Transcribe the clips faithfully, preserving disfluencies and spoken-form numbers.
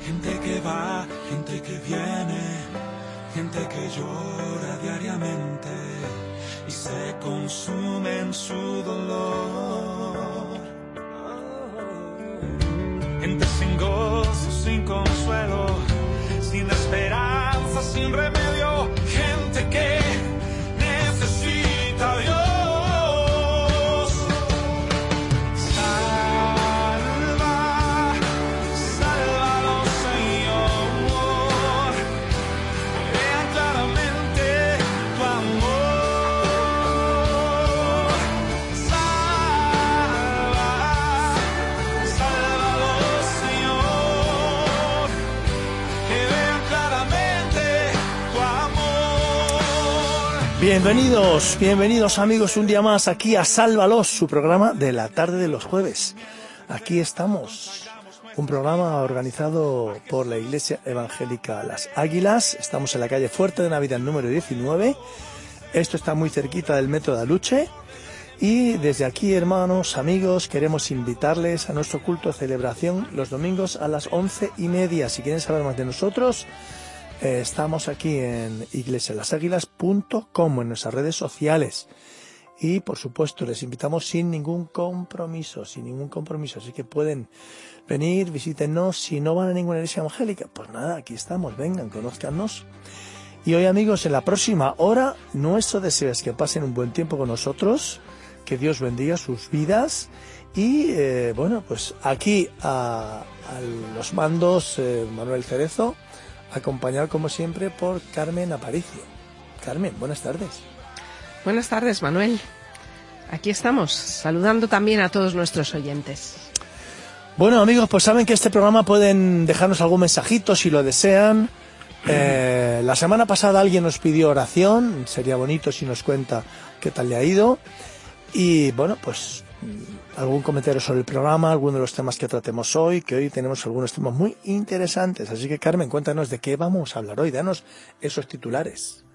gente que va, gente que viene, gente que llora diariamente y se consume en su dolor. Gente sin gozo, sin consuelo, sin esperanza, sin remedio, gente que necesita a Dios. Bienvenidos, bienvenidos amigos un día más aquí a Sálvalos, su programa de la tarde de los jueves. Aquí estamos, un programa organizado por la Iglesia Evangélica Las Águilas. Estamos en la calle Fuerte de Navidad número diecinueve. Esto está muy cerquita del metro de Aluche. Y desde aquí, hermanos, amigos, queremos invitarles a nuestro culto de celebración los domingos a las once y media. Si quieren saber más de nosotros, Eh, estamos aquí en iglesia las águilas punto com, en nuestras redes sociales. Y, por supuesto, les invitamos sin ningún compromiso, sin ningún compromiso. Así que pueden venir, visítenos. Si no van a ninguna iglesia evangélica, pues nada, aquí estamos, vengan, conózcanos. Y hoy, amigos, en la próxima hora, nuestro deseo es que pasen un buen tiempo con nosotros, que Dios bendiga sus vidas. Y, eh, bueno, pues aquí a, a los mandos, eh, Manuel Cerezo, acompañado como siempre por Carmen Aparicio. Carmen, buenas tardes. Buenas tardes, Manuel. Aquí estamos, saludando también a todos nuestros oyentes. Bueno, amigos, pues saben que este programa pueden dejarnos algún mensajito si lo desean. Eh, la semana pasada alguien nos pidió oración, sería bonito si nos cuenta qué tal le ha ido. Y bueno, pues algún comentario sobre el programa, alguno de los temas que tratemos hoy, que hoy tenemos algunos temas muy interesantes. Así que, Carmen, cuéntanos de qué vamos a hablar hoy, danos esos titulares.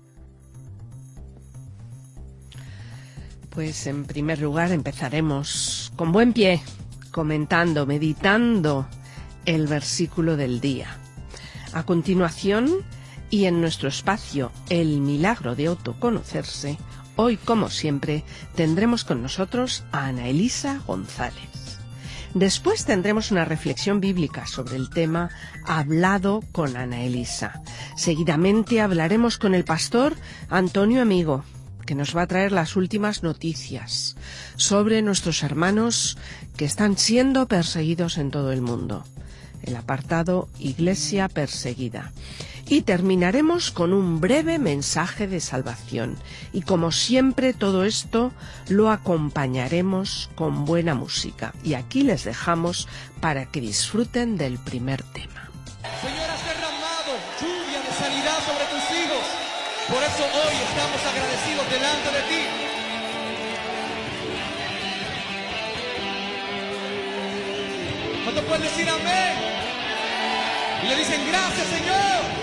Pues en primer lugar empezaremos con buen pie, comentando, meditando el versículo del día. A continuación, y en nuestro espacio El milagro de autoconocerse, hoy, como siempre, tendremos con nosotros a Ana Elisa González. Después tendremos una reflexión bíblica sobre el tema Hablado con Ana Elisa. Seguidamente hablaremos con el pastor Antonio Amigo, que nos va a traer las últimas noticias sobre nuestros hermanos que están siendo perseguidos en todo el mundo. El apartado Iglesia Perseguida. Y terminaremos con un breve mensaje de salvación. Y como siempre, todo esto lo acompañaremos con buena música. Y aquí les dejamos para que disfruten del primer tema. Señor, has derramado lluvia de sanidad sobre tus hijos. Por eso hoy estamos agradecidos delante de ti. ¿Cuántos pueden decir amén? Y le dicen gracias, Señor.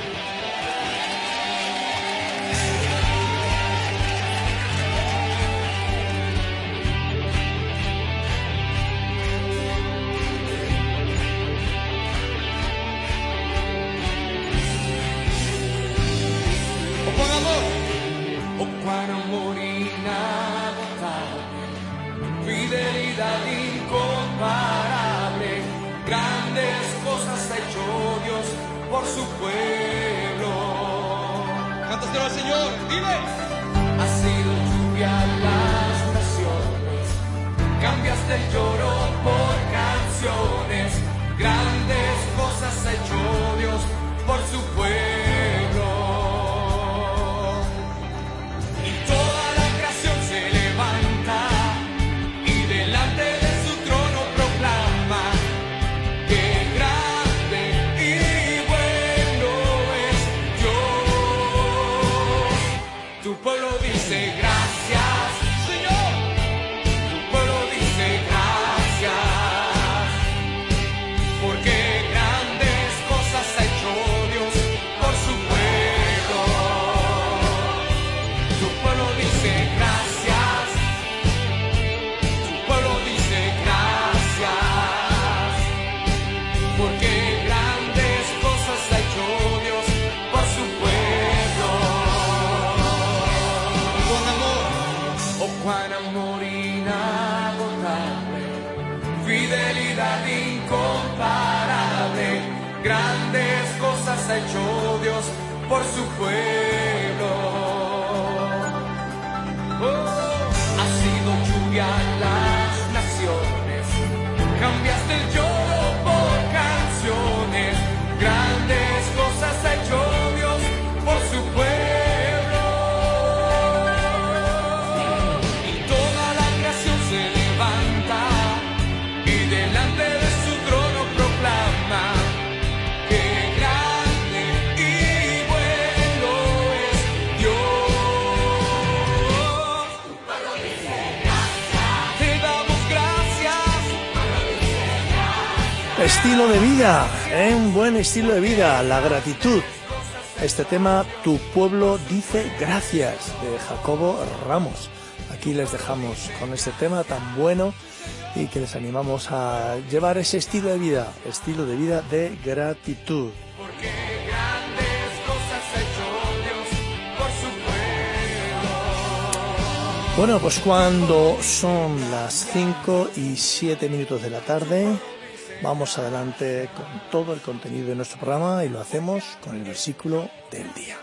Oh, cuán amor inagotable, fidelidad incomparable, grandes cosas ha hecho Dios por su pueblo. Cántaselo al Señor, dile. Ha sido lluvia las naciones, cambiaste el lloro por canciones, grandes cosas ha hecho Dios por su pueblo. Porque grandes cosas ha hecho Dios por su pueblo. Oh, ha sido lluvia en las naciones, cambiaste el lloro por canciones, grandes cosas ha hecho Dios por su pueblo. Y toda la creación se levanta y delante de su trono proclama que grande y bueno es Dios. Te damos gracias. Estilo de vida, ¿eh? Un buen estilo de vida, la gratitud. Este tema, Tu pueblo dice gracias, de Jacobo Ramos. Aquí les dejamos con este tema tan bueno y que les animamos a llevar ese estilo de vida, estilo de vida de gratitud. Porque grandes cosas ha hecho Dios por su pueblo. Bueno, pues cuando son las cinco y siete minutos de la tarde, vamos adelante con todo el contenido de nuestro programa y lo hacemos con el versículo del día.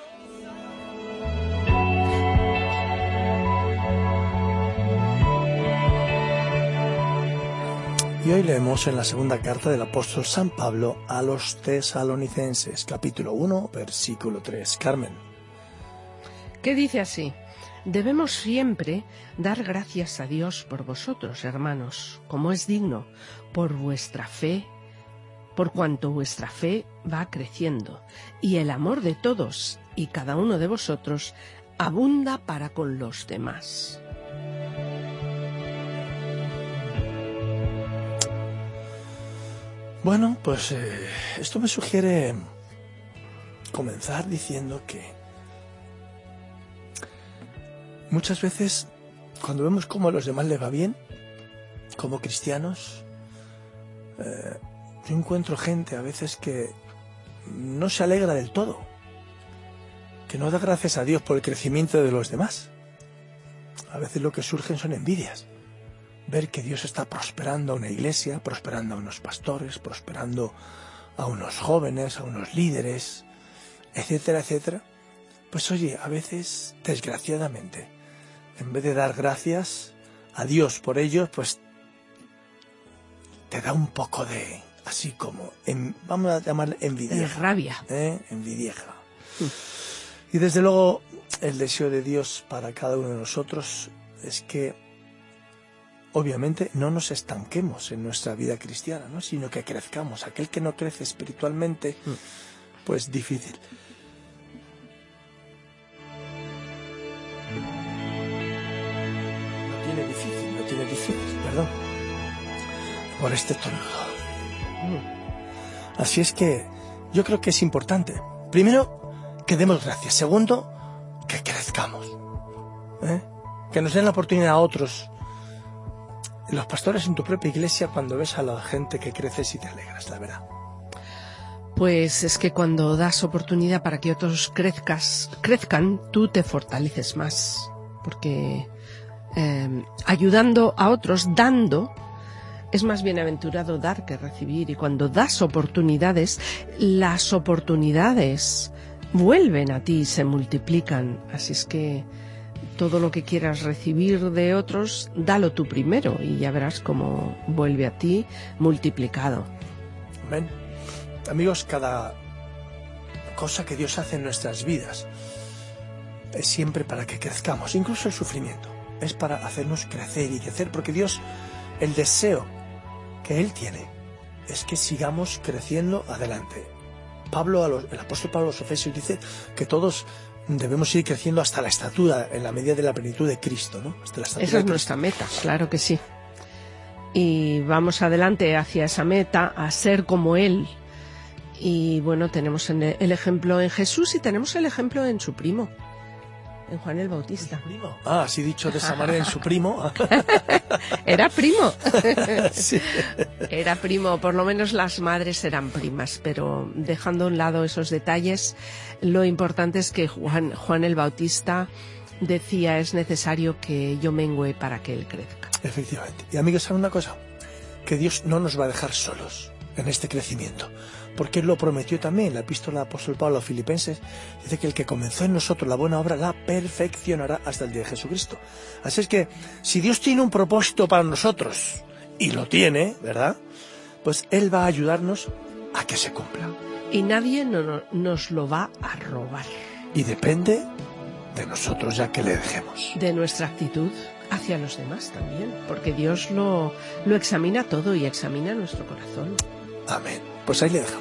Y hoy leemos en la segunda carta del apóstol San Pablo a los tesalonicenses, capítulo uno, versículo tres. Carmen. ¿Qué dice así? Debemos siempre dar gracias a Dios por vosotros, hermanos, como es digno, por vuestra fe, por cuanto vuestra fe va creciendo, y el amor de todos y cada uno de vosotros abunda para con los demás. Bueno, pues eh, esto me sugiere comenzar diciendo que muchas veces cuando vemos cómo a los demás les va bien, como cristianos, eh, yo encuentro gente a veces que no se alegra del todo, que no da gracias a Dios por el crecimiento de los demás. A veces lo que surgen son envidias. Ver que Dios está prosperando a una iglesia, prosperando a unos pastores, prosperando a unos jóvenes, a unos líderes, etcétera, etcétera. Pues oye, a veces, desgraciadamente, en vez de dar gracias a Dios por ellos, pues te da un poco de, así como, en, vamos a llamarle envidieja. Rabia. ¿Eh? Envidieja. Y desde luego, el deseo de Dios para cada uno de nosotros es que obviamente no nos estanquemos en nuestra vida cristiana, ¿no? Sino que crezcamos. Aquel que no crece espiritualmente, pues difícil. Lo tiene difícil, lo tiene difícil, perdón. Por este tono. Así es que yo creo que es importante. Primero, que demos gracias. Segundo, que crezcamos. ¿Eh? Que nos den la oportunidad a otros. Los pastores en tu propia iglesia, cuando ves a la gente que creces y te alegras, la verdad. Pues es que cuando das oportunidad para que otros crezcas, crezcan, tú te fortaleces más. Porque eh, ayudando a otros, dando, es más bienaventurado dar que recibir. Y cuando das oportunidades, las oportunidades vuelven a ti y se multiplican. Así es que todo lo que quieras recibir de otros, dalo tú primero y ya verás cómo vuelve a ti multiplicado. Amén. Amigos, cada cosa que Dios hace en nuestras vidas es siempre para que crezcamos, incluso el sufrimiento. Es para hacernos crecer y crecer, porque Dios, el deseo que Él tiene es que sigamos creciendo adelante. Pablo, a los, el apóstol Pablo a los Efesios dice que todos debemos ir creciendo hasta la estatura, en la medida de la plenitud de Cristo, ¿no? Hasta la estatura esa es de nuestra meta, claro que sí. Y vamos adelante hacia esa meta, a ser como Él. Y bueno, tenemos el ejemplo en Jesús y tenemos el ejemplo en su primo, en Juan el Bautista. ¿Primo? Ah, así dicho de esa manera, en su primo. Era primo. Sí. Era primo, por lo menos las madres eran primas, pero dejando a un lado esos detalles, lo importante es que Juan, Juan el Bautista decía, es necesario que yo mengüe para que él crezca. Efectivamente. Y amigos, ¿saben una cosa? Que Dios no nos va a dejar solos. en este crecimiento, porque Él lo prometió también. La epístola del apóstol Pablo a los Filipenses dice que el que comenzó en nosotros la buena obra la perfeccionará hasta el día de Jesucristo. Así es que, si Dios tiene un propósito para nosotros, y lo tiene, ¿verdad?, pues Él va a ayudarnos a que se cumpla. Y nadie no, no, nos lo va a robar. Y depende de nosotros ya que le dejemos. De nuestra actitud hacia los demás también, porque Dios lo, lo examina todo y examina nuestro corazón. Amén. Pues ahí le dejamos.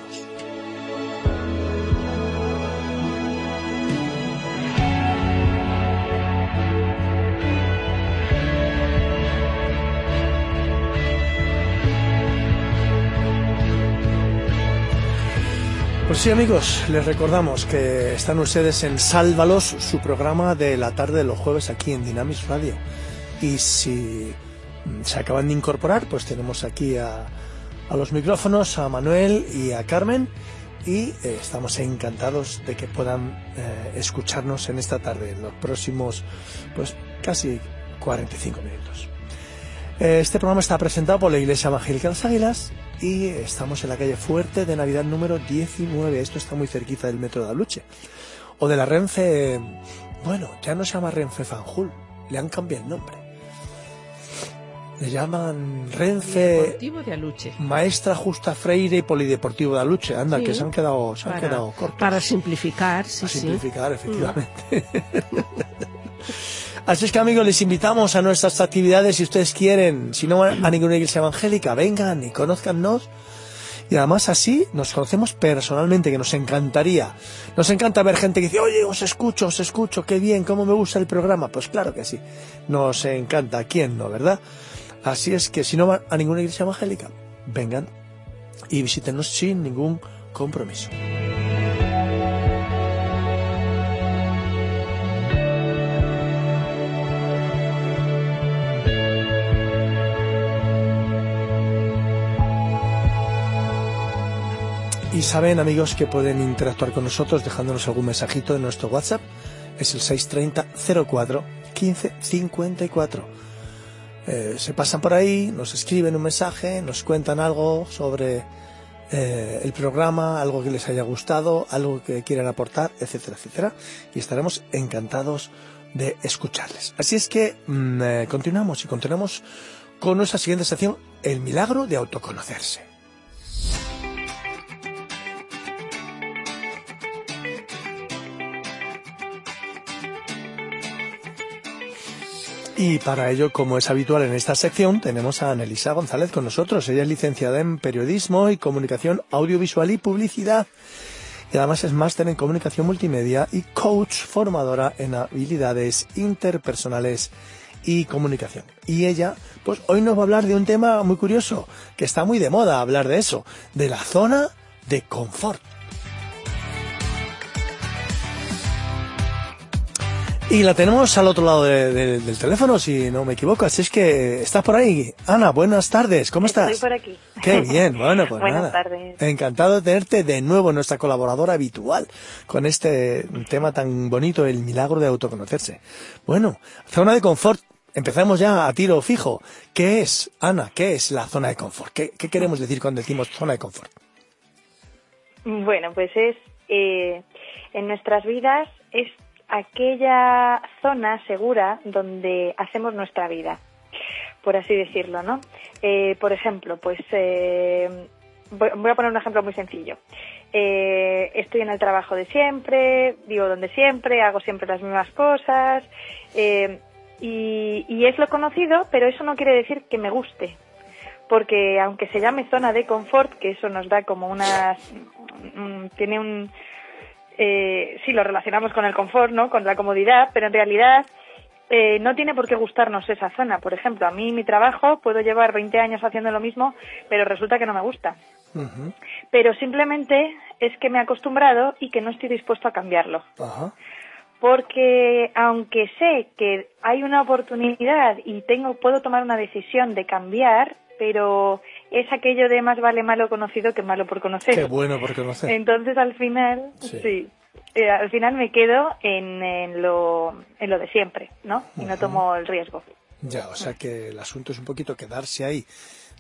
Pues sí, amigos, les recordamos que están ustedes en Sálvalos, su programa de la tarde de los jueves aquí en Dynamis Radio. Y si se acaban de incorporar, pues tenemos aquí a, a los micrófonos a Manuel y a Carmen, y eh, estamos encantados de que puedan eh, escucharnos en esta tarde, en los próximos, pues casi cuarenta y cinco minutos. Eh, este programa está presentado por la Iglesia Evangélica de las Águilas, y estamos en la calle Fuerte de Navidad número diecinueve. Esto está muy cerquita del metro de Aluche. O de la Renfe, bueno, ya no se llama Renfe Fanjul, le han cambiado el nombre. Le llaman Renfe Deportivo de Aluche. Maestra Justa Freire y Polideportivo de Aluche. Anda, Sí, que se han quedado, se han para, quedado cortos. Para simplificar, sí, Para simplificar, sí. efectivamente. Mm. Así es que, amigos, les invitamos a nuestras actividades si ustedes quieren. Si no van a ninguna iglesia evangélica, vengan y conózcannos. Y además así nos conocemos personalmente, que nos encantaría. Nos encanta ver gente que dice, oye, os escucho, os escucho, qué bien, cómo me gusta el programa. Pues claro que sí, nos encanta. ¿Quién no, verdad? Así es que si no van a ninguna iglesia evangélica, vengan y visítenos sin ningún compromiso. Y saben, amigos, que pueden interactuar con nosotros dejándonos algún mensajito en nuestro WhatsApp. Es el seis treinta cero cuatro quince cincuenta y cuatro. Eh, se pasan por ahí, nos escriben un mensaje, nos cuentan algo sobre eh, el programa, algo que les haya gustado, algo que quieran aportar, etcétera, etcétera. Y estaremos encantados de escucharles. Así es que mmm, eh, continuamos y continuamos con nuestra siguiente sección, el milagro de autoconocerse. Y para ello, como es habitual en esta sección, tenemos a Anelisa González con nosotros. Ella es licenciada en Periodismo y Comunicación Audiovisual y Publicidad. Y además es máster en Comunicación Multimedia y coach formadora en habilidades interpersonales y comunicación. Y ella, pues hoy nos va a hablar de un tema muy curioso, que está muy de moda hablar de eso, de la zona de confort. Y la tenemos al otro lado de, de, del teléfono, si no me equivoco. Así es que estás por ahí. Ana, buenas tardes. ¿Cómo estás? Estoy por aquí. Qué bien. Bueno, pues buenas nada. tardes. Encantado de tenerte de nuevo, nuestra colaboradora habitual, con este tema tan bonito, el milagro de autoconocerse. Bueno, zona de confort. Empezamos ya a tiro fijo. ¿Qué es, Ana? ¿Qué es la zona de confort? ¿Qué, qué queremos decir cuando decimos zona de confort? Bueno, pues es, eh, en nuestras vidas es aquella zona segura donde hacemos nuestra vida, por así decirlo, ¿no? Eh, por ejemplo, pues eh, voy a poner un ejemplo muy sencillo. Eh, estoy en el trabajo de siempre, vivo donde siempre, hago siempre las mismas cosas, eh, y, y es lo conocido, pero eso no quiere decir que me guste, porque aunque se llame zona de confort, que eso nos da como unas... Um, tiene un... Eh, sí, lo relacionamos con el confort, ¿no? Con la comodidad, pero en realidad eh, no tiene por qué gustarnos esa zona. Por ejemplo, a mí mi trabajo, puedo llevar veinte años haciendo lo mismo, pero resulta que no me gusta. Uh-huh. Pero simplemente es que me he acostumbrado y que no estoy dispuesto a cambiarlo. Uh-huh. Porque aunque sé que hay una oportunidad y tengo puedo tomar una decisión de cambiar, pero es aquello de más vale malo conocido que malo por conocer. Qué bueno por conocer. Entonces, al final, sí, sí eh, al final me quedo en, en, lo, en lo de siempre, ¿no? Y uh-huh. no tomo el riesgo. Ya, o sea que el asunto es un poquito quedarse ahí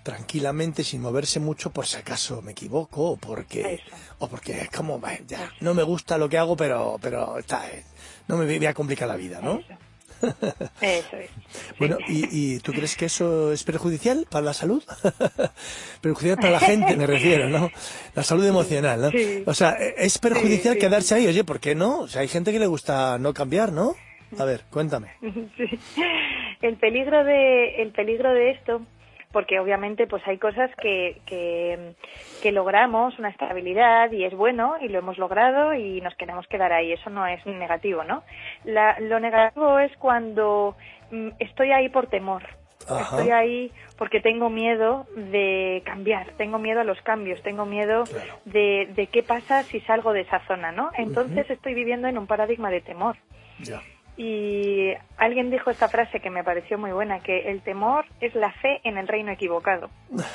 tranquilamente, sin moverse mucho, por si acaso me equivoco, o porque, Eso. o porque es como, bah, ya, no me gusta lo que hago, pero, pero está, eh, no me voy a complicar la vida, ¿no? Eso. Eso es. Bueno, Sí. ¿y, ¿y tú crees que eso es perjudicial para la salud? Perjudicial para la gente, me refiero, ¿no? La salud emocional, ¿no? Sí. O sea, es perjudicial Sí, sí, quedarse sí. ahí, oye, ¿por qué no? O sea, hay gente que le gusta no cambiar, ¿no? A ver, cuéntame. Sí. El peligro de, el peligro de esto, porque obviamente pues hay cosas que, que, que logramos, una estabilidad, y es bueno, y lo hemos logrado, y nos queremos quedar ahí. Eso no es negativo, ¿no? La, lo negativo es cuando mm, estoy ahí por temor. Ajá. Estoy ahí porque tengo miedo de cambiar, tengo miedo a los cambios, tengo miedo Claro. de, de qué pasa si salgo de esa zona, ¿no? Entonces estoy viviendo en un paradigma de temor. Ya. Y alguien dijo esta frase que me pareció muy buena, que el temor es la fe en el reino equivocado.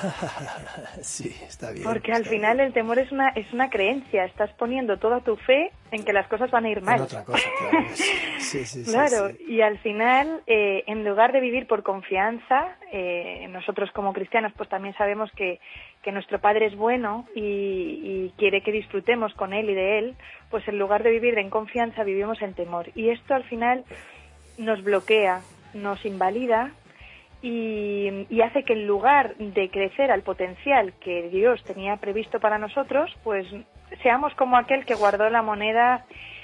Sí, está bien. Porque al está final bien. el temor es una es una creencia, estás poniendo toda tu fe en que las cosas van a ir mal. En otra cosa, claro. que Sí, sí, sí. sí, Claro, sí. y al final, eh, en lugar de vivir por confianza, eh, nosotros como cristianos pues también sabemos que, que nuestro Padre es bueno y, y quiere que disfrutemos con Él y de Él, pues en lugar de vivir en confianza vivimos en temor. Y esto al final nos bloquea, nos invalida y, y hace que en lugar de crecer al potencial que Dios tenía previsto para nosotros, pues seamos como aquel que guardó la moneda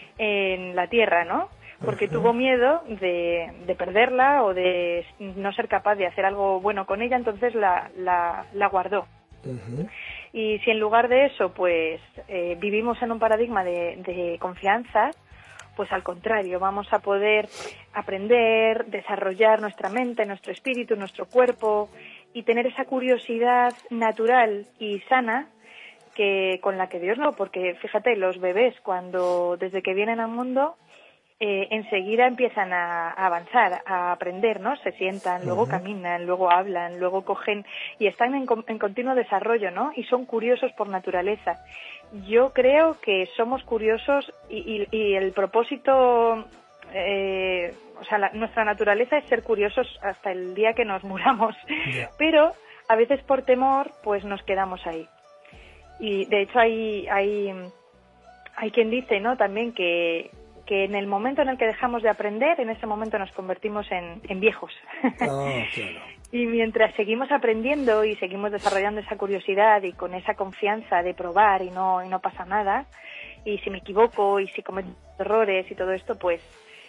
en la tierra, ¿no? Porque tuvo miedo de, de perderla o de no ser capaz de hacer algo bueno con ella, entonces la, la, la guardó. Ujú. Y si en lugar de eso, pues eh, vivimos en un paradigma de, de confianza, pues al contrario, vamos a poder aprender, desarrollar nuestra mente, nuestro espíritu, nuestro cuerpo y tener esa curiosidad natural y sana que con la que Dios no, porque fíjate, los bebés cuando desde que vienen al mundo eh, enseguida empiezan a, a avanzar, a aprender, ¿no? Se sientan, luego Ujú. caminan, luego hablan, luego cogen y están en, con- en continuo desarrollo, ¿no? Y son curiosos por naturaleza. Yo creo que somos curiosos y, y, y el propósito, eh, o sea, la- nuestra naturaleza es ser curiosos hasta el día que nos muramos, Ya. pero a veces por temor, pues nos quedamos ahí. Y de hecho hay hay hay quien dice, ¿no? También que que en el momento en el que dejamos de aprender, en ese momento nos convertimos en, en viejos. Ah, claro. Y mientras seguimos aprendiendo y seguimos desarrollando esa curiosidad y con esa confianza de probar y no y no pasa nada, y si me equivoco y si cometo errores y todo esto, pues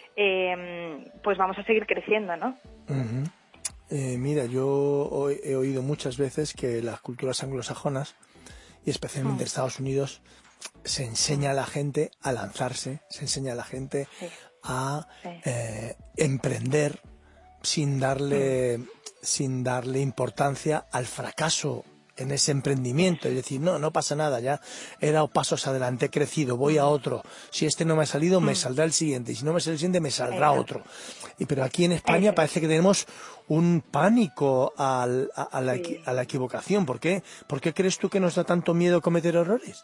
eh, pues vamos a seguir creciendo, ¿no? Ujú. Eh, mira, yo ho- he oído muchas veces que las culturas anglosajonas, y especialmente en Estados Unidos, se enseña a la gente a lanzarse, se enseña a la gente Sí. a Sí. eh, emprender sin darle, sin darle importancia al fracaso en ese emprendimiento, es decir, no, no pasa nada, ya he dado pasos adelante, he crecido, voy a otro, si este no me ha salido, me saldrá el siguiente, y si no me sale el siguiente, me saldrá Eso. otro. Y pero aquí en España Eso. parece que tenemos un pánico al- a, a la, Sí. equi- a la equivocación. ¿Por qué? ¿Por qué crees tú que nos da tanto miedo cometer errores?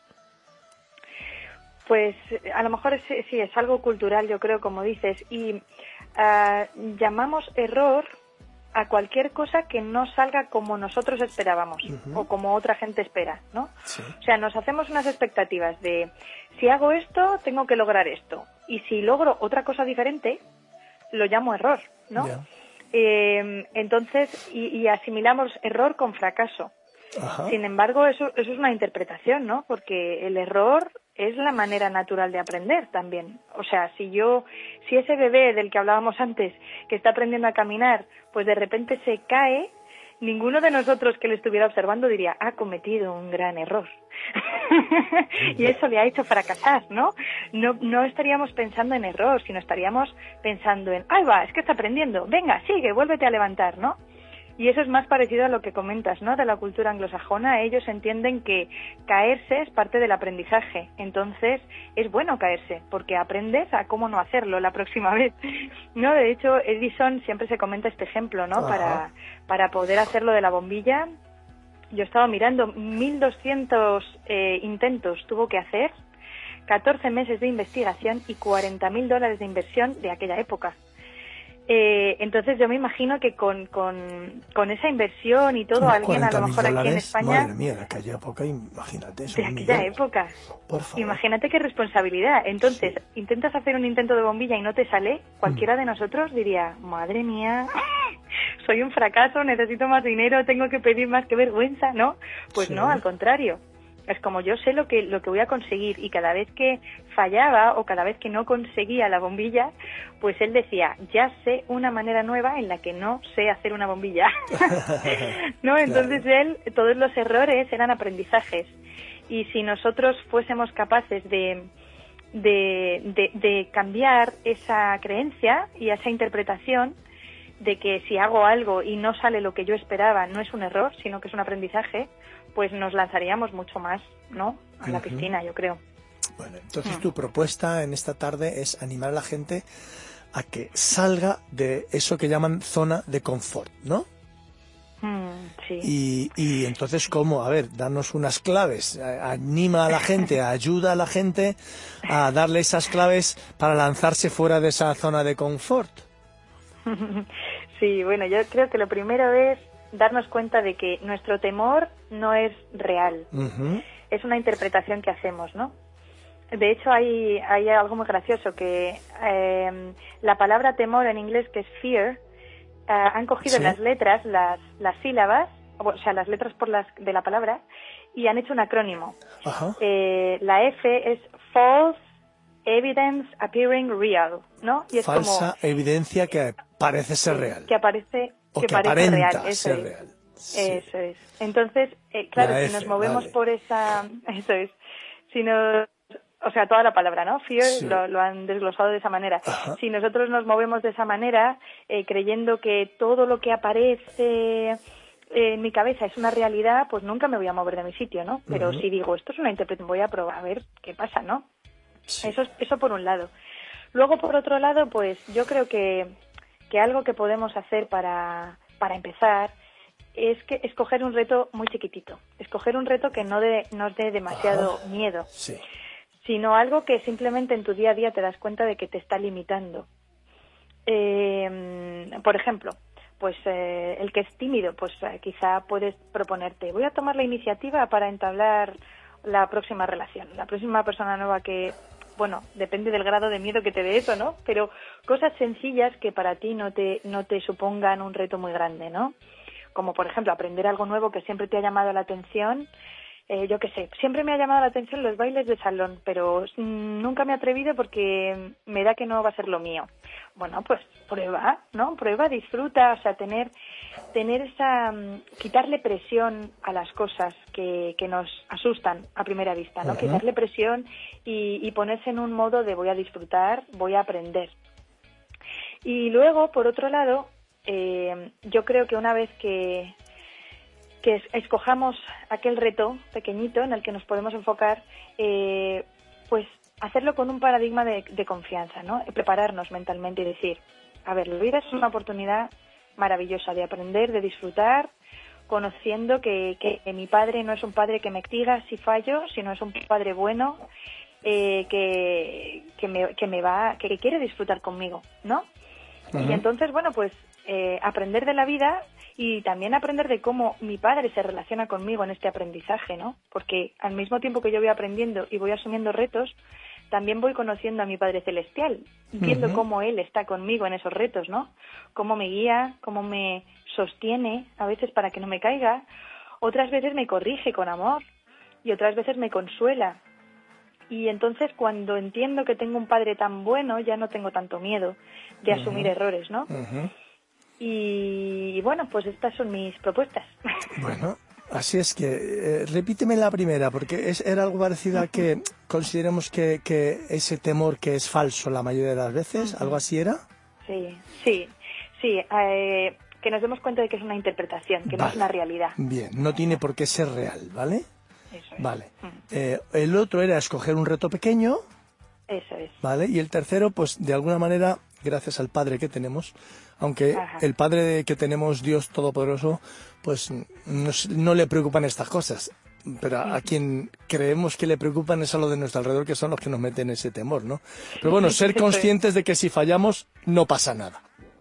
Pues a lo mejor es, sí, es algo cultural, yo creo, como dices, y ah, llamamos error a cualquier cosa que no salga como nosotros esperábamos o como otra gente espera, ¿no? Sí. O sea, nos hacemos unas expectativas de si hago esto, tengo que lograr esto, y si logro otra cosa diferente, lo llamo error, ¿no? Ya. Eh, entonces, y, y asimilamos error con fracaso. Ajá. Sin embargo, eso, eso es una interpretación, ¿no? Porque el error es la manera natural de aprender también. O sea, si yo, si ese bebé del que hablábamos antes, que está aprendiendo a caminar, pues de repente se cae, ninguno de nosotros que le estuviera observando diría, ha cometido un gran error. Y eso le ha hecho fracasar, ¿no? No, no estaríamos pensando en error, sino estaríamos pensando en, ¡ay va! Es que está aprendiendo, venga, sigue, vuélvete a levantar, ¿no? Y eso es más parecido a lo que comentas, ¿no? De la cultura anglosajona. Ellos entienden que caerse es parte del aprendizaje. Entonces, es bueno caerse, porque aprendes a cómo no hacerlo la próxima vez. No, de hecho, Edison siempre se comenta este ejemplo, ¿no? Ajá. Para, para poder hacerlo de la bombilla. Yo estaba mirando, mil doscientos eh, intentos tuvo que hacer, catorce meses de investigación y cuarenta mil dólares de inversión de aquella época. Eh, entonces yo me imagino que con, con, con esa inversión y todo, Unos alguien a lo cuarenta mil mejor aquí en dólares, España... Madre mía, de aquella época, imagínate eso. De aquella época. Por favor. Imagínate qué responsabilidad. Entonces, sí. intentas hacer un intento de bombilla y no te sale, cualquiera mm. de nosotros diría, madre mía, soy un fracaso, necesito más dinero, tengo que pedir más, qué vergüenza, ¿no? Pues sí. no, al contrario. Es como yo sé lo que lo que voy a conseguir, y cada vez que fallaba o cada vez que no conseguía la bombilla, pues él decía, ya sé una manera nueva en la que no sé hacer una bombilla. ¿No? Entonces claro. él, todos los errores eran aprendizajes, y si nosotros fuésemos capaces de, de, de, de cambiar esa creencia y esa interpretación de que si hago algo y no sale lo que yo esperaba, no es un error, sino que es un aprendizaje, pues nos lanzaríamos mucho más, ¿no?, a la uh-huh. piscina, yo creo. Bueno, entonces uh-huh. tu propuesta en esta tarde es animar a la gente a que salga de eso que llaman zona de confort, ¿no? Mm, sí. Y, y entonces, ¿cómo? A ver, danos unas claves. Anima a la gente, ayuda a la gente a darle esas claves para lanzarse fuera de esa zona de confort. Sí, bueno, yo creo que lo primero es darnos cuenta de que nuestro temor no es real. Uh-huh. Es una interpretación que hacemos, ¿no? De hecho, hay, hay algo muy gracioso, que eh, la palabra temor en inglés, que es fear, eh, han cogido ¿Sí? las letras, las, las sílabas, o sea, las letras por las de la palabra, y han hecho un acrónimo. Uh-huh. Eh, la F es false evidence appearing real, ¿no? Y es falsa como, evidencia que parece ser real. Que aparece... O que, que parece aparenta real, eso ser es. real. Sí. Eso es. Entonces, eh, claro, la si F, nos movemos vale. por esa... Eso es. Si nos... O sea, toda la palabra, ¿no? Fear, sí. lo, lo han desglosado de esa manera. Ajá. Si nosotros nos movemos de esa manera, eh, creyendo que todo lo que aparece en mi cabeza es una realidad, pues nunca me voy a mover de mi sitio, ¿no? Pero uh-huh. si digo, esto es una interpretación, voy a probar a ver qué pasa, ¿no? Sí. Eso, eso por un lado. Luego, por otro lado, pues yo creo que... que algo que podemos hacer para, para empezar es que escoger un reto muy chiquitito, escoger un reto que no de, nos dé demasiado ah, miedo, sí. sino algo que simplemente en tu día a día te das cuenta de que te está limitando. Eh, por ejemplo, pues eh, el que es tímido, pues eh, quizá puedes proponerte, voy a tomar la iniciativa para entablar la próxima relación, la próxima persona nueva que... Bueno, depende del grado de miedo que te dé eso, ¿no? Pero cosas sencillas que para ti no te no te supongan un reto muy grande, ¿no? Como, por ejemplo, aprender algo nuevo que siempre te ha llamado la atención. Eh, yo qué sé, siempre me ha llamado la atención los bailes de salón, pero mmm, nunca me he atrevido porque me da que no va a ser lo mío. Bueno, pues prueba, ¿no? Prueba, disfruta, o sea, tener tener esa... Um, quitarle presión a las cosas que, que nos asustan a primera vista, ¿no? Uh-huh. Quitarle presión y, y ponerse en un modo de voy a disfrutar, voy a aprender. Y luego, por otro lado, eh, yo creo que una vez que, que escojamos aquel reto pequeñito en el que nos podemos enfocar, eh, pues hacerlo con un paradigma de, de confianza, ¿no? Prepararnos mentalmente y decir, a ver, la vida es una oportunidad maravillosa de aprender, de disfrutar, conociendo que, que mi padre no es un padre que me diga si fallo, sino es un padre bueno, eh, que, que, me, que me va, que, que quiere disfrutar conmigo, ¿no? Uh-huh. Y entonces, bueno, pues eh, aprender de la vida y también aprender de cómo mi padre se relaciona conmigo en este aprendizaje, ¿no? Porque al mismo tiempo que yo voy aprendiendo y voy asumiendo retos, también voy conociendo a mi Padre Celestial, viendo uh-huh. cómo Él está conmigo en esos retos, ¿no? Cómo me guía, cómo me sostiene, a veces para que no me caiga, otras veces me corrige con amor y otras veces me consuela. Y entonces cuando entiendo que tengo un Padre tan bueno, ya no tengo tanto miedo de uh-huh. asumir errores, ¿no? Uh-huh. Y, y bueno, pues estas son mis propuestas. Bueno, así es que, eh, repíteme la primera, porque es, era algo parecido a que consideremos que, que ese temor que es falso la mayoría de las veces, ¿algo así era? Sí, sí, sí, eh, que nos demos cuenta de que es una interpretación, que vale. no es una realidad. Bien, no tiene por qué ser real, ¿vale? Eso es. Vale. Mm. Eh, el otro era escoger un reto pequeño. Eso es. Vale, y el tercero, pues de alguna manera, gracias al Padre que tenemos, aunque Ajá. el Padre que tenemos, Dios Todopoderoso, pues no, no le preocupan estas cosas, pero a, a quien creemos que le preocupan es a lo de nuestro alrededor, que son los que nos meten ese temor, ¿no? Pero bueno, ser conscientes de que si fallamos no pasa nada.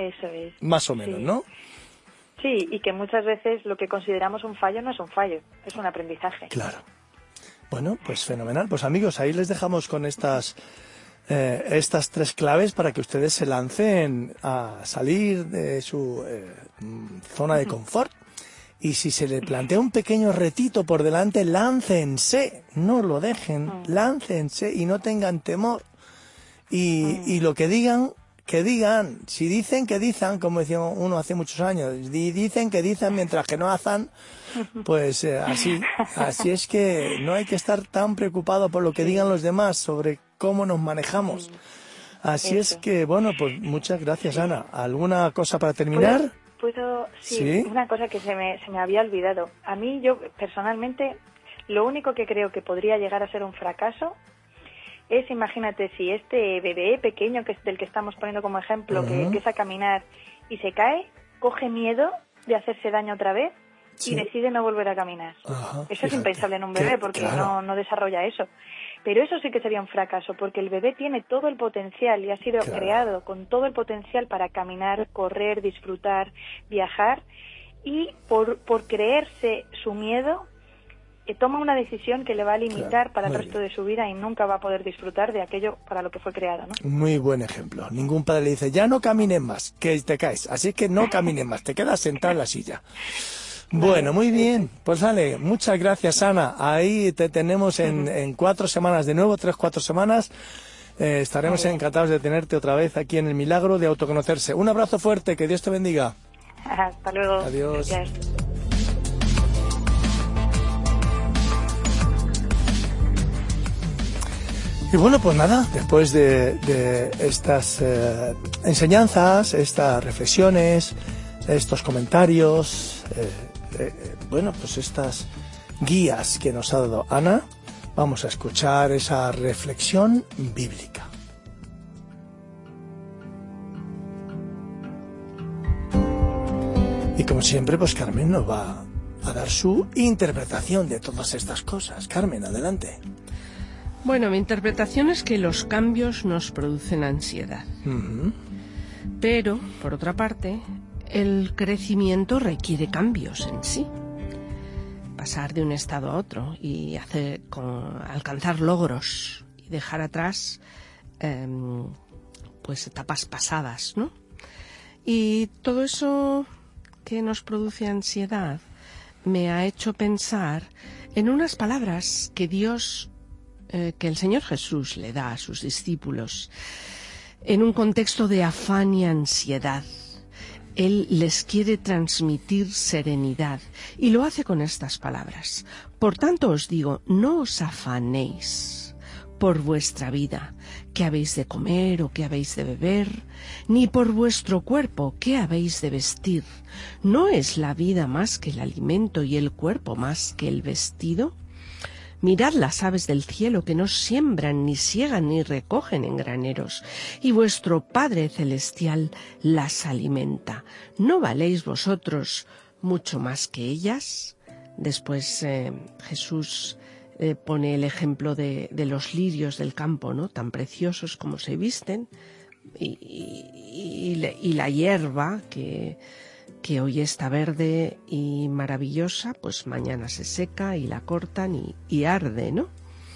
Eso es. Más o menos, sí. ¿no? Sí, y que muchas veces lo que consideramos un fallo no es un fallo, es un aprendizaje. Claro. Bueno, pues fenomenal. Pues amigos, ahí les dejamos con estas eh, estas tres claves para que ustedes se lancen a salir de su eh, zona de confort. Y si se le plantea un pequeño retito por delante, láncense, no lo dejen, láncense y no tengan temor. Y, y lo que digan, que digan. Si dicen, que dicen, como decía uno hace muchos años. Y dicen, que dicen, mientras que no hacen. Pues eh, así, así es que no hay que estar tan preocupado por lo que digan los demás sobre cómo nos manejamos. Así Eso. es que, bueno, pues muchas gracias, sí. Ana. ¿Alguna cosa para terminar? ¿Puedo, puedo sí, sí, una cosa que se me, se me había olvidado. A mí, yo personalmente, lo único que creo que podría llegar a ser un fracaso es, imagínate, si este bebé pequeño, que es del que estamos poniendo como ejemplo, uh-huh. que empieza a caminar y se cae, coge miedo de hacerse daño otra vez, sí. y decide no volver a caminar. Ajá, eso fíjate, es impensable en un bebé, porque claro. no, no desarrolla eso. Pero eso sí que sería un fracaso, porque el bebé tiene todo el potencial y ha sido claro. creado con todo el potencial para caminar, correr, disfrutar, viajar, y por, por creerse su miedo, eh, toma una decisión que le va a limitar claro. para el resto bien. de su vida y nunca va a poder disfrutar de aquello para lo que fue creado, ¿no? Muy buen ejemplo. Ningún padre le dice, ya no camines más, que te caes. Así que no camines más, te quedas sentado en la silla. Bueno, muy bien. Pues vale, muchas gracias, Ana. Ahí te tenemos en, en cuatro semanas de nuevo, tres, cuatro semanas. Eh, estaremos encantados de tenerte otra vez aquí en el Milagro de Autoconocerse. Un abrazo fuerte, que Dios te bendiga. Hasta luego. Adiós. Gracias. Y bueno, pues nada, después de, de estas eh, enseñanzas, estas reflexiones, estos comentarios, eh, eh, bueno, pues estas guías que nos ha dado Ana, vamos a escuchar esa reflexión bíblica. Y como siempre, pues Carmen nos va a dar su interpretación de todas estas cosas. Carmen, adelante. Bueno, mi interpretación es que los cambios nos producen ansiedad. Uh-huh. Pero, por otra parte, el crecimiento requiere cambios en sí. Pasar de un estado a otro y hacer, con, alcanzar logros y dejar atrás eh, pues etapas pasadas, ¿no? Y todo eso que nos produce ansiedad me ha hecho pensar en unas palabras que Dios Eh, que el Señor Jesús le da a sus discípulos en un contexto de afán y ansiedad. Él les quiere transmitir serenidad y lo hace con estas palabras. Por tanto os digo, no os afanéis por vuestra vida, qué habéis de comer o qué habéis de beber, ni por vuestro cuerpo, qué habéis de vestir. ¿No es la vida más que el alimento y el cuerpo más que el vestido? Mirad las aves del cielo, que no siembran, ni siegan, ni recogen en graneros, y vuestro Padre Celestial las alimenta. ¿No valéis vosotros mucho más que ellas? Después eh, Jesús eh, pone el ejemplo de, de los lirios del campo, ¿no? Tan preciosos como se visten, y, y, y, y la hierba que... que hoy está verde y maravillosa, pues mañana se seca y la cortan y, y arde, ¿no?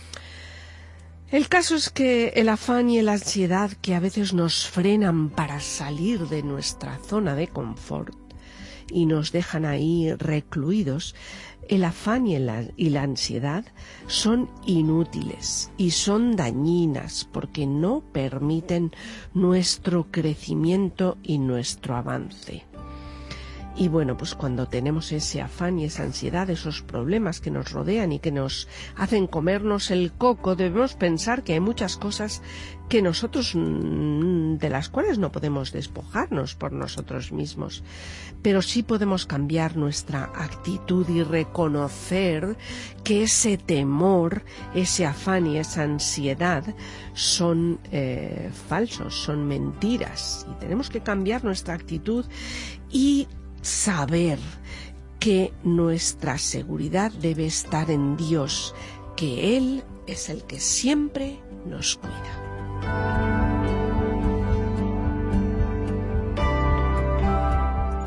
El caso es que el afán y la ansiedad que a veces nos frenan para salir de nuestra zona de confort y nos dejan ahí recluidos, el afán y la, y la ansiedad son inútiles y son dañinas porque no permiten nuestro crecimiento y nuestro avance. Y bueno, pues cuando tenemos ese afán y esa ansiedad, esos problemas que nos rodean y que nos hacen comernos el coco, debemos pensar que hay muchas cosas que nosotros, de las cuales no podemos despojarnos por nosotros mismos, pero sí podemos cambiar nuestra actitud y reconocer que ese temor, ese afán y esa ansiedad son eh, falsos, son mentiras, y tenemos que cambiar nuestra actitud y saber que nuestra seguridad debe estar en Dios, que Él es el que siempre nos cuida.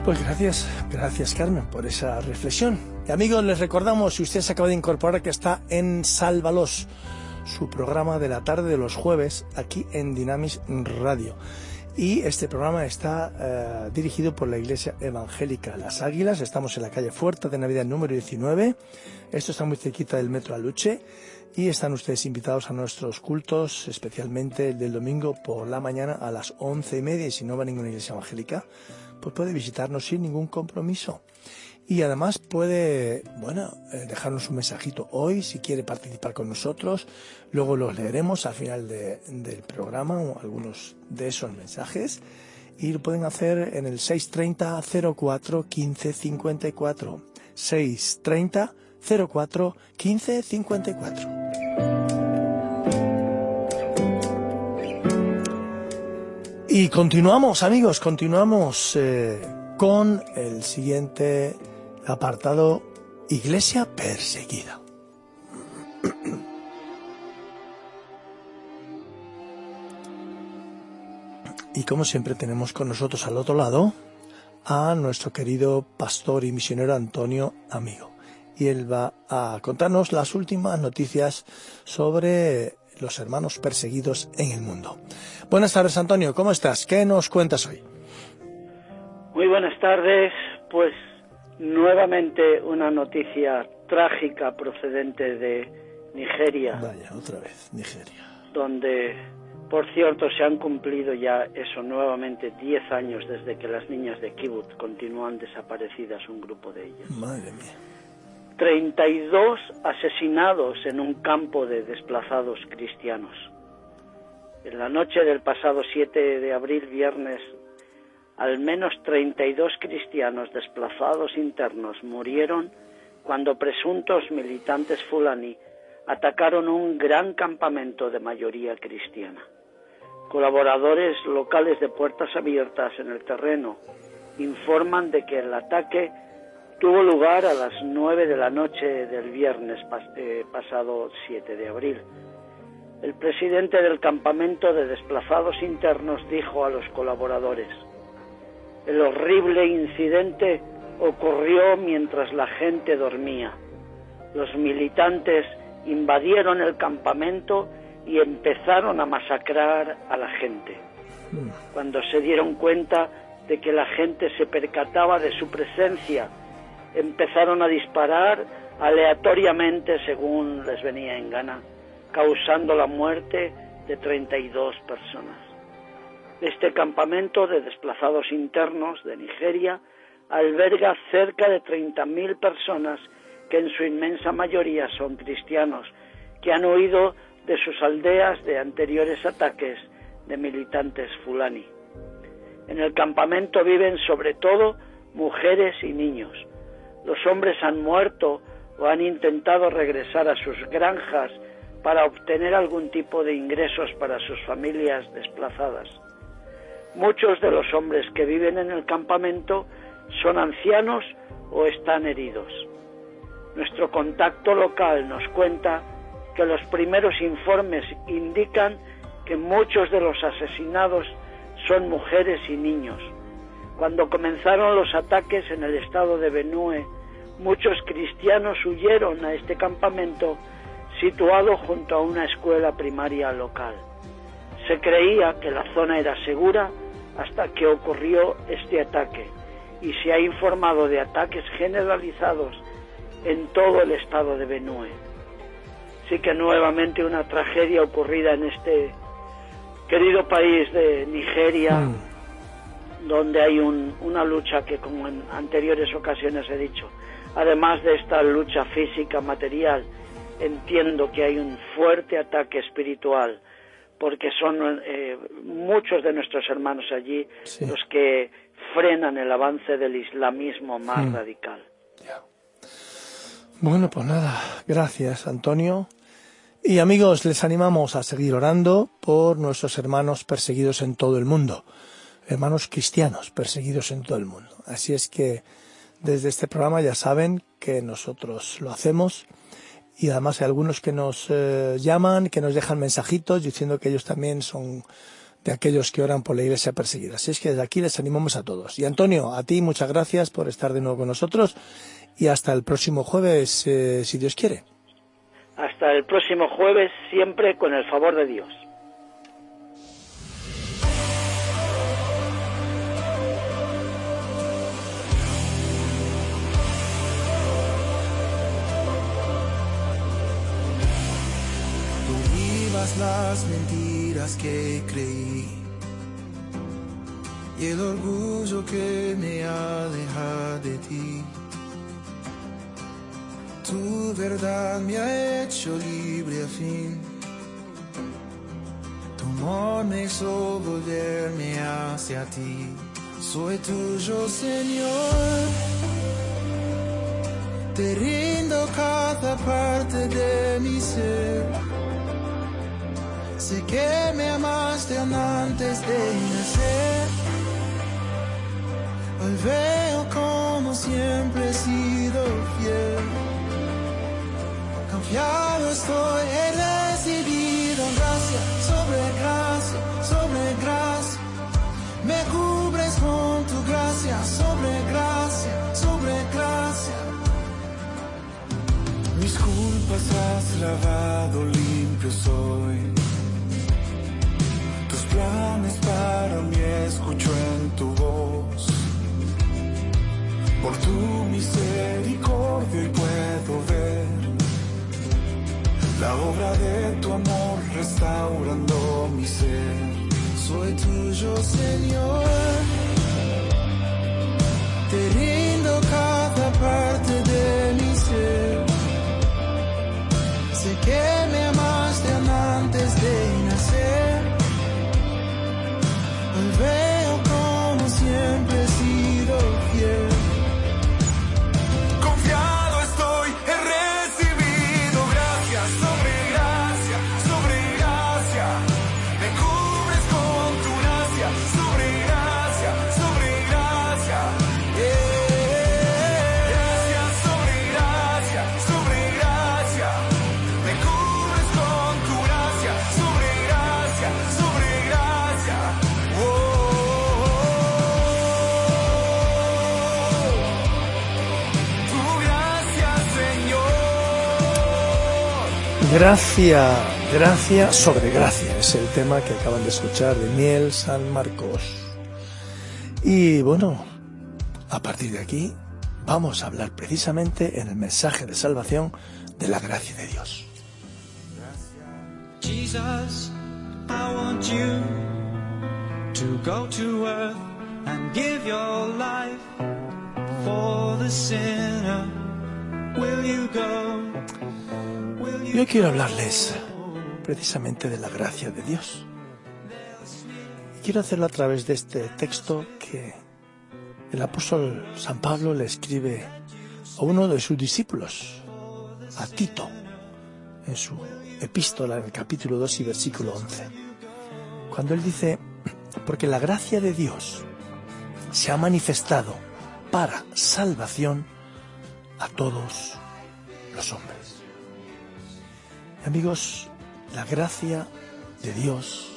Pues gracias, gracias Carmen por esa reflexión. Y amigos, les recordamos, si usted se acaba de incorporar, que está en Sálvalos, su programa de la tarde de los jueves, aquí en Dynamis Radio. Y este programa está eh, dirigido por la Iglesia Evangélica Las Águilas. Estamos en la calle Fuerte de Navidad número diecinueve. Esto está muy cerquita del Metro Aluche. Y están ustedes invitados a nuestros cultos, especialmente el del domingo por la mañana a las once y media. Y si no va a ninguna iglesia evangélica, pues puede visitarnos sin ningún compromiso. Y además puede, bueno, eh, dejarnos un mensajito hoy si quiere participar con nosotros. Luego los leeremos al final de, del programa, o algunos de esos mensajes. Y lo pueden hacer en el seis treinta, cero cuatro, quince cincuenta y cuatro. seis treinta, cero cuatro, quince cincuenta y cuatro. Y continuamos, amigos, continuamos eh, con el siguiente apartado: Iglesia perseguida. Y como siempre tenemos con nosotros al otro lado a nuestro querido pastor y misionero Antonio Amigo. Y él va a contarnos las últimas noticias sobre los hermanos perseguidos en el mundo. Buenas tardes, Antonio, ¿cómo estás? ¿Qué nos cuentas hoy? Muy buenas tardes, pues nuevamente una noticia trágica procedente de Nigeria. Vaya, otra vez, Nigeria. Donde, por cierto, se han cumplido ya eso nuevamente diez años desde que las niñas de Kibut continúan desaparecidas, un grupo de ellas. Madre mía. treinta y dos asesinados en un campo de desplazados cristianos. En la noche del pasado siete de abril, viernes, al menos treinta y dos cristianos desplazados internos murieron cuando presuntos militantes fulani atacaron un gran campamento de mayoría cristiana. Colaboradores locales de Puertas Abiertas en el terreno informan de que el ataque tuvo lugar a las nueve de la noche del viernes pas- eh, pasado siete de abril. El presidente del campamento de desplazados internos dijo a los colaboradores: el horrible incidente ocurrió mientras la gente dormía. Los militantes invadieron el campamento y empezaron a masacrar a la gente. Cuando se dieron cuenta de que la gente se percataba de su presencia, empezaron a disparar aleatoriamente según les venía en gana, causando la muerte de treinta y dos personas. Este campamento de desplazados internos de Nigeria alberga cerca de treinta mil personas que en su inmensa mayoría son cristianos, que han huido de sus aldeas de anteriores ataques de militantes fulani. En el campamento viven sobre todo mujeres y niños. Los hombres han muerto o han intentado regresar a sus granjas para obtener algún tipo de ingresos para sus familias desplazadas. Muchos de los hombres que viven en el campamento son ancianos o están heridos. Nuestro contacto local nos cuenta que los primeros informes indican que muchos de los asesinados son mujeres y niños. Cuando comenzaron los ataques en el estado de Benue, muchos cristianos huyeron a este campamento situado junto a una escuela primaria local. Se creía que la zona era segura hasta que ocurrió este ataque y se ha informado de ataques generalizados en todo el estado de Benue. Sí que nuevamente una tragedia ocurrida en este querido país de Nigeria, mm. donde hay un, una lucha que, como en anteriores ocasiones he dicho, además de esta lucha física, material, entiendo que hay un fuerte ataque espiritual, porque son eh, muchos de nuestros hermanos allí sí. los que frenan el avance del islamismo más mm. radical. Yeah. Bueno, pues nada, gracias, Antonio. Y amigos, les animamos a seguir orando por nuestros hermanos perseguidos en todo el mundo, hermanos cristianos perseguidos en todo el mundo. Así es que desde este programa ya saben que nosotros lo hacemos, y además hay algunos que nos eh, llaman, que nos dejan mensajitos diciendo que ellos también son de aquellos que oran por la iglesia perseguida. Así es que desde aquí les animamos a todos. Y Antonio, a ti muchas gracias por estar de nuevo con nosotros y hasta el próximo jueves, eh, si Dios quiere. Hasta el próximo jueves, siempre con el favor de Dios. Las mentiras que creí y el orgullo que me aleja de ti. Tu verdad me ha hecho libre al fin. Tu amor me hizo volverme hacia ti. Soy tuyo, Señor. Te rindo cada parte de mi ser. Sé que me amaste antes de nacer. Hoy veo como siempre he sido fiel. Confiado estoy, he recibido gracia sobre gracia, sobre gracia. Me cubres con tu gracia, sobre gracia, sobre gracia. Mis culpas has lavado, limpio soy. Planes para mí escucho en tu voz. Por tu misericordia y puedo ver la obra de tu amor restaurando mi ser. Soy tuyo, Señor. Te rindo cada parte de mi ser. Sé que me amaste antes de nacer. Veo como siempre he sido fiel. Confiado estoy, he recibido gracia sobre gracia, sobre gracia. Me cubres con tu gracia, sobre gracia, sobre gracia. Yeah. Gracia sobre gracia, sobre gracia. Me cubres con tu gracia, sobre gracia, sobre gracia. Gracia, gracia sobre gracia, es el tema que acaban de escuchar de Miel San Marcos. Y bueno, a partir de aquí vamos a hablar precisamente en el mensaje de salvación de la gracia de Dios. Jesus, I want you to go to earth and give your life for the sinner. Will you go? Yo quiero hablarles precisamente de la gracia de Dios. Y quiero hacerlo a través de este texto que el apóstol San Pablo le escribe a uno de sus discípulos, a Tito, en su epístola, en el capítulo dos y versículo once. Cuando él dice, porque la gracia de Dios se ha manifestado para salvación a todos los hombres. Amigos, la gracia de Dios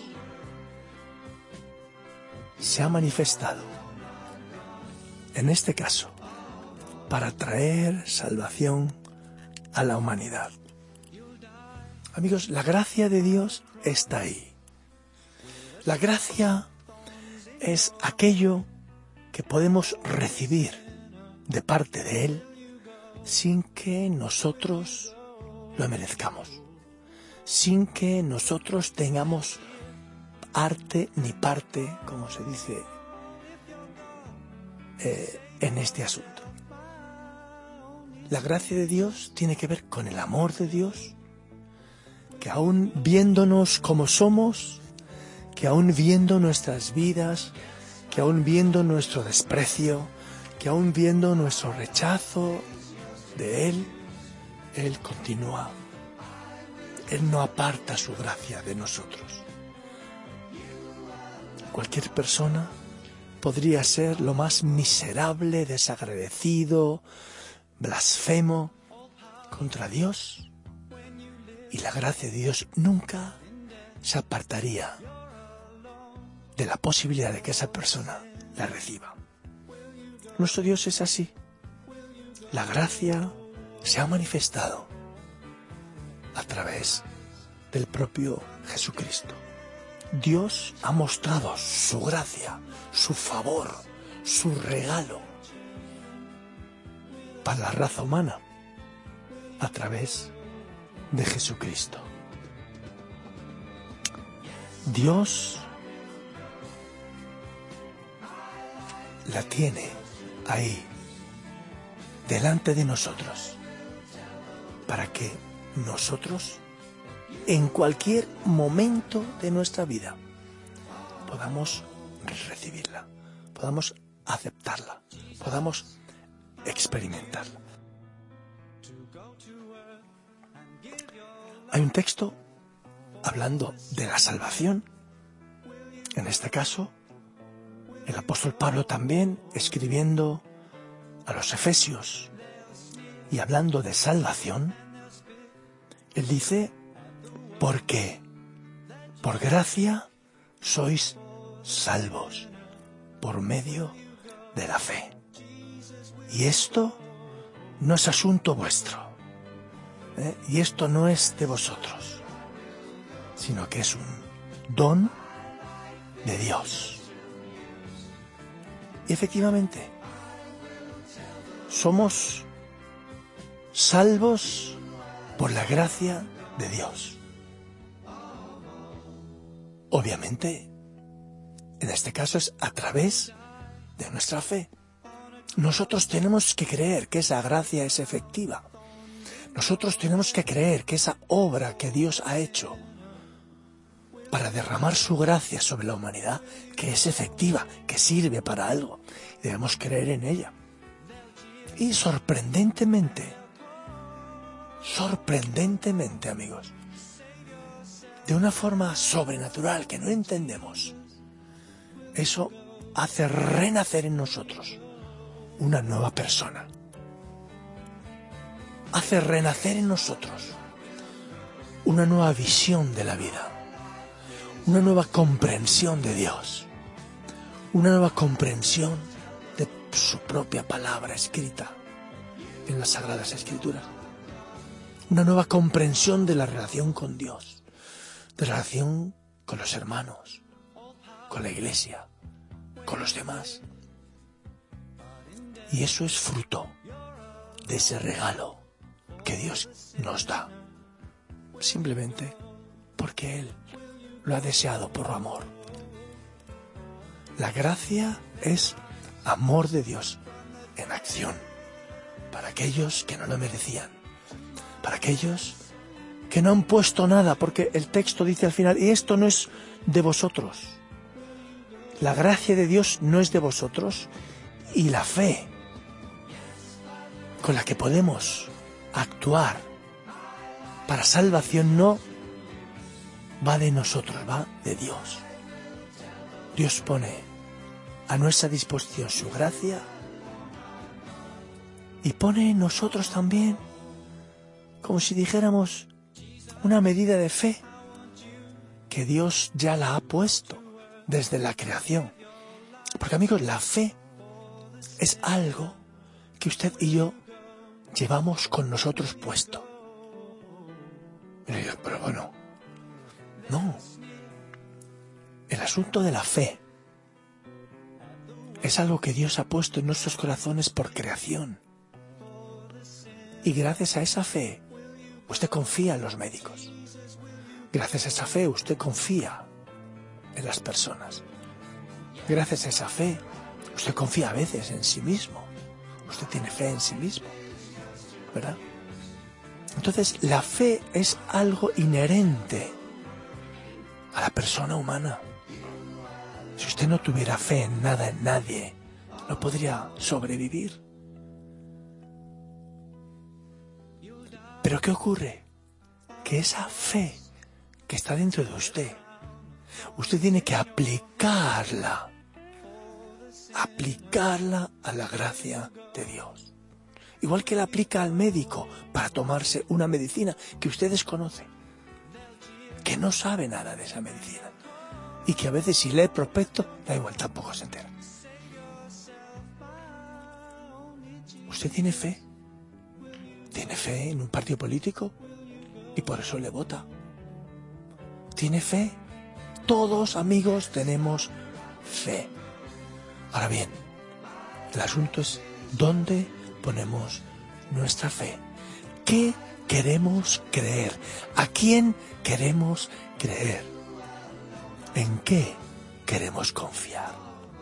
se ha manifestado, en este caso, para traer salvación a la humanidad. Amigos, la gracia de Dios está ahí. La gracia es aquello que podemos recibir de parte de Él sin que nosotros lo merezcamos, sin que nosotros tengamos arte ni parte, como se dice, eh, en este asunto. La gracia de Dios tiene que ver con el amor de Dios, que aún viéndonos como somos, que aún viendo nuestras vidas, que aún viendo nuestro desprecio, que aún viendo nuestro rechazo de Él, Él continúa. Él no aparta su gracia de nosotros. Cualquier persona podría ser lo más miserable, desagradecido, blasfemo contra Dios, y la gracia de Dios nunca se apartaría de la posibilidad de que esa persona la reciba. Nuestro Dios es así. La gracia se ha manifestado a través del propio Jesucristo. Dios ha mostrado su gracia, su favor, su regalo para la raza humana a través de Jesucristo. Dios la tiene ahí, delante de nosotros, para que nosotros, en cualquier momento de nuestra vida, podamos recibirla, podamos aceptarla, podamos experimentarla. Hay un texto hablando de la salvación. En este caso, el apóstol Pablo también, escribiendo a los Efesios y hablando de salvación, él dice: porque por gracia sois salvos por medio de la fe. Y esto no es asunto vuestro, ¿eh? Y esto no es de vosotros, sino que es un don de Dios. Y efectivamente, somos salvos por la gracia de Dios. Obviamente, en este caso es a través de nuestra fe. Nosotros tenemos que creer que esa gracia es efectiva. Nosotros tenemos que creer que esa obra que Dios ha hecho para derramar su gracia sobre la humanidad, que es efectiva, que sirve para algo, debemos creer en ella. Y sorprendentemente, sorprendentemente, amigos, de una forma sobrenatural que no entendemos, eso hace renacer en nosotros una nueva persona. Hace renacer en nosotros una nueva visión de la vida, una nueva comprensión de Dios, una nueva comprensión de su propia palabra escrita en las Sagradas Escrituras, una nueva comprensión de la relación con Dios, de la relación con los hermanos, con la iglesia, con los demás. Y eso es fruto de ese regalo que Dios nos da, simplemente porque Él lo ha deseado por amor. La gracia es amor de Dios en acción, para aquellos que no lo merecían, para aquellos que no han puesto nada, porque el texto dice al final: y esto no es de vosotros. La gracia de Dios no es de vosotros, y la fe con la que podemos actuar para salvación no va de nosotros, va de Dios. Dios pone a nuestra disposición su gracia y pone en nosotros también, como si dijéramos, una medida de fe que Dios ya la ha puesto desde la creación. Porque, amigos, la fe es algo que usted y yo llevamos con nosotros puesto. Pero, pero bueno, no. El asunto de la fe es algo que Dios ha puesto en nuestros corazones por creación. Y gracias a esa fe, usted confía en los médicos. Gracias a esa fe, usted confía en las personas. Gracias a esa fe, usted confía a veces en sí mismo. Usted tiene fe en sí mismo, ¿verdad? Entonces, la fe es algo inherente a la persona humana. Si usted no tuviera fe en nada, en nadie, no podría sobrevivir. Pero ¿qué ocurre? Que esa fe que está dentro de usted, usted tiene que aplicarla, aplicarla a la gracia de Dios. Igual que la aplica al médico para tomarse una medicina que usted desconoce, que no sabe nada de esa medicina. y que a veces si lee el prospecto, da igual, tampoco se entera. ¿Usted tiene fe? ¿Tiene fe en un partido político? Y por eso le vota. ¿Tiene fe? Todos, amigos, tenemos fe. Ahora bien, el asunto es ¿dónde ponemos nuestra fe? ¿Qué queremos creer? ¿A quién queremos creer? ¿En qué queremos confiar?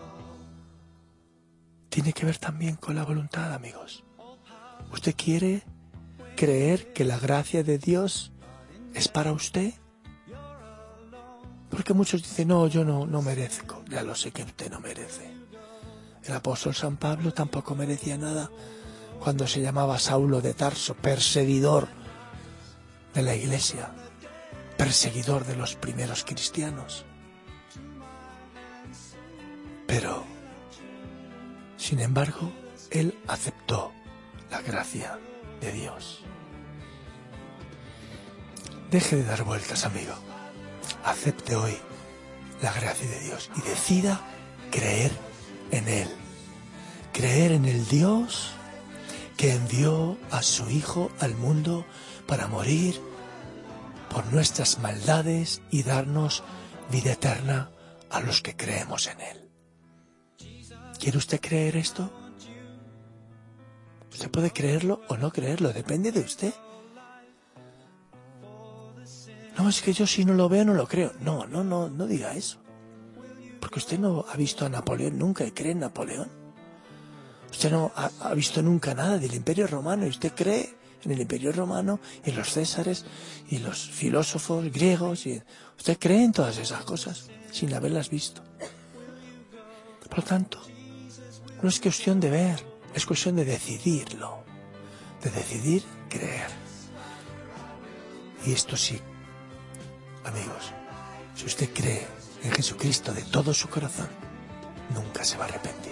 Tiene que ver también con la voluntad, amigos. ¿Usted quiere creer que la gracia de Dios es para usted? Porque muchos dicen, no, yo no, no merezco. Ya lo sé que usted no merece. El apóstol San Pablo tampoco merecía nada cuando se llamaba Saulo de Tarso, perseguidor de la iglesia, perseguidor de los primeros cristianos. Pero, sin embargo, él aceptó la gracia de Dios. Deje de dar vueltas, amigo. Acepte hoy la gracia de Dios y decida creer en Él. Creer en el Dios que envió a su Hijo al mundo para morir por nuestras maldades y darnos vida eterna a los que creemos en Él. ¿Quiere usted creer esto? Usted puede creerlo o no creerlo, depende de usted. No, es que yo si no lo veo no lo creo. No, no, no, no diga eso. Porque usted no ha visto a Napoleón nunca y cree en Napoleón. Usted no ha, ha visto nunca nada del Imperio Romano y usted cree en el Imperio Romano y en los Césares y los filósofos griegos. Y usted cree en todas esas cosas sin haberlas visto. Por lo tanto, no es cuestión de ver, es cuestión de decidirlo. De decidir creer. Y esto sí, amigos, si usted cree en Jesucristo de todo su corazón, nunca se va a arrepentir.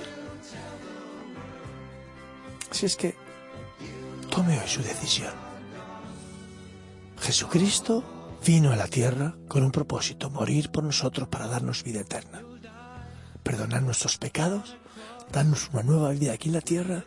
Así es que tome hoy su decisión. Jesucristo vino a la tierra con un propósito, morir por nosotros para darnos vida eterna, perdonar nuestros pecados, darnos una nueva vida aquí en la tierra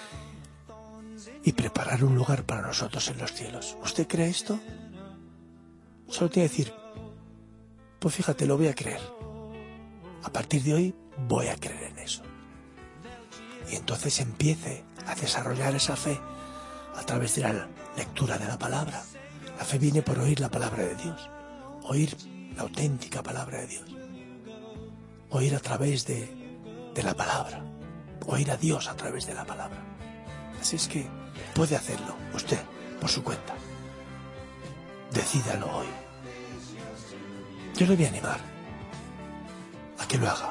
y preparar un lugar para nosotros en los cielos. ¿Usted cree esto? Solo tiene que decir, pues fíjate, lo voy a creer. A partir de hoy voy a creer en eso. Y entonces empiece a desarrollar esa fe a través de la lectura de la palabra. La fe viene por oír la palabra de Dios, oír la auténtica palabra de Dios, oír a través de, de la palabra, oír a Dios a través de la palabra. Así es que puede hacerlo usted por su cuenta. Decídalo hoy. Yo le voy a animar a que lo haga.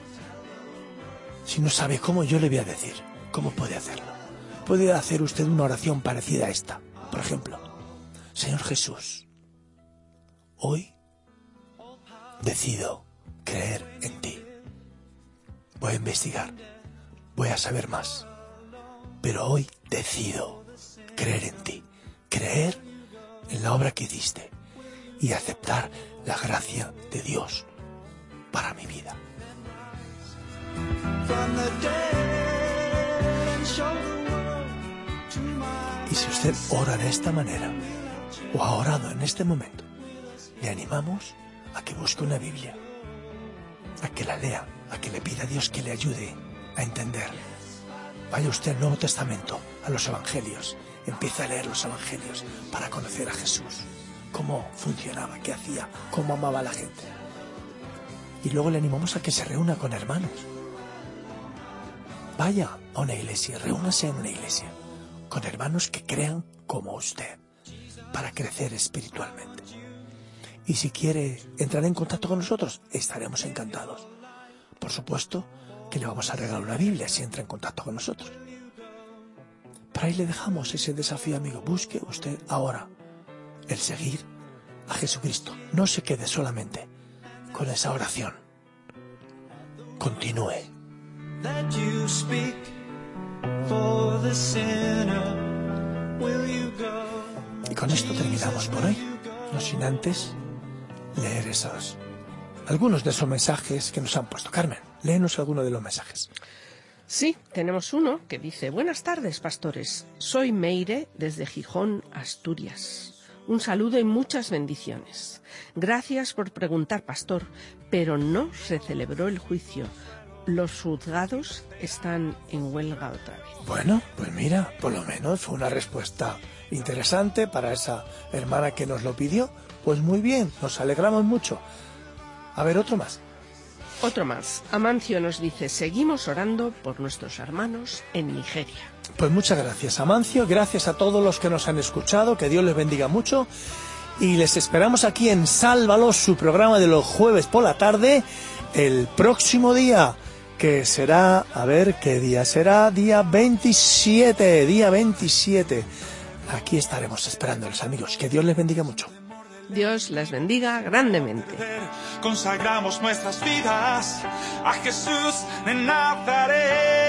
Si no sabe cómo, yo le voy a decir cómo puede hacerlo. Puede hacer usted una oración parecida a esta. Por ejemplo, Señor Jesús, hoy decido creer en ti. Voy a investigar, voy a saber más, pero hoy decido creer en ti, creer en la obra que hiciste y aceptar la gracia de Dios para mi vida. Y si usted ora de esta manera, o ha orado en este momento, le animamos a que busque una Biblia, a que la lea, a que le pida a Dios que le ayude a entender. Vaya usted al Nuevo Testamento, a los Evangelios, empiece a leer los Evangelios para conocer a Jesús, cómo funcionaba, qué hacía, cómo amaba a la gente. Y luego le animamos a que se reúna con hermanos. Vaya a una iglesia, reúnase en una iglesia, con hermanos que crean como usted, para crecer espiritualmente. Y si quiere entrar en contacto con nosotros, estaremos encantados. Por supuesto que le vamos a regalar una Biblia si entra en contacto con nosotros. Pero ahí le dejamos ese desafío, amigo. Busque usted ahora el seguir a Jesucristo. No se quede solamente con esa oración. Continúe. That you speak for the sinner, will you go? Y con esto terminamos por hoy, no sin antes leer esos algunos de esos mensajes que nos han puesto. Carmen, léenos alguno de los mensajes. Sí, tenemos uno que dice: buenas tardes, pastores. Soy Meire desde Gijón, Asturias. Un saludo y muchas bendiciones. Gracias por preguntar, pastor, pero no se celebró el juicio. Los juzgados están en huelga otra vez. Bueno, pues mira, por lo menos fue una respuesta interesante para esa hermana que nos lo pidió. Pues muy bien, nos alegramos mucho. A ver, otro más. Otro más. Amancio nos dice: seguimos orando por nuestros hermanos en Nigeria. Pues muchas gracias, Amancio. Gracias a todos los que nos han escuchado. Que Dios les bendiga mucho. Y les esperamos aquí en Sálvalos, su programa de los jueves por la tarde, el próximo día, que será, a ver qué día será, día veintisiete, día veintisiete. Aquí estaremos esperándoles, amigos. Que Dios les bendiga mucho. Dios les bendiga grandemente. Consagramos nuestras vidas a Jesús de Nazaret.